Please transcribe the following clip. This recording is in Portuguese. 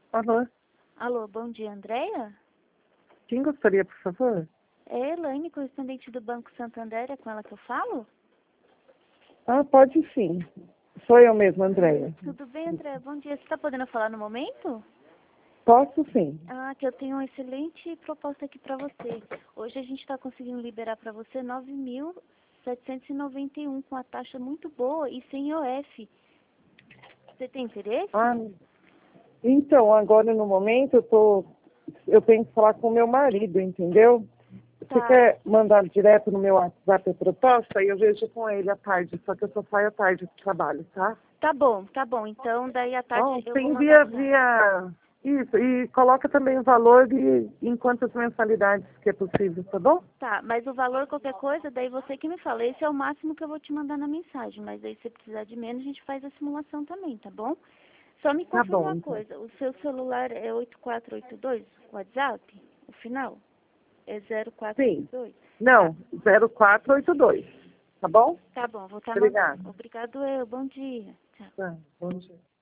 Alô? Alô, bom dia, Andréia? Quem gostaria, por favor? É Elaine, correspondente do Banco Santander, é com ela que eu falo? Ah, pode sim. Sou eu mesma, Andréia. Tudo bem, Andréia? Bom dia. Você está podendo falar no momento? Posso sim. Ah, que eu tenho uma excelente proposta aqui para você. Hoje a gente está conseguindo liberar para você 9.791 com a taxa muito boa e sem IOF. Você tem interesse? Ah, então, agora no momento eu tenho que falar com o meu marido, entendeu? Você Tá, quer mandar direto no meu WhatsApp a proposta? E eu vejo com ele à tarde, só que eu só saio à tarde do trabalho, tá? tá bom, tá bom. Então, daí à tarde Bom, eu você vou mandar envia pra... via... Isso, e coloca também o valor em quantas mensalidades que é possível, tá bom? Tá, mas o valor, qualquer coisa, daí você que me fala. Esse é o máximo que eu vou te mandar na mensagem, mas aí se você precisar de menos, a gente faz a simulação também, tá bom? Só me Tá confirma bom, uma então. coisa, o seu celular é 8482, WhatsApp? O final? É Sim. 0482? Tá, Não, 0482. Tá bom? tá bom, vou estar mandando. Obrigada. Obrigado eu, bom dia. Tchau. Tá, bom dia.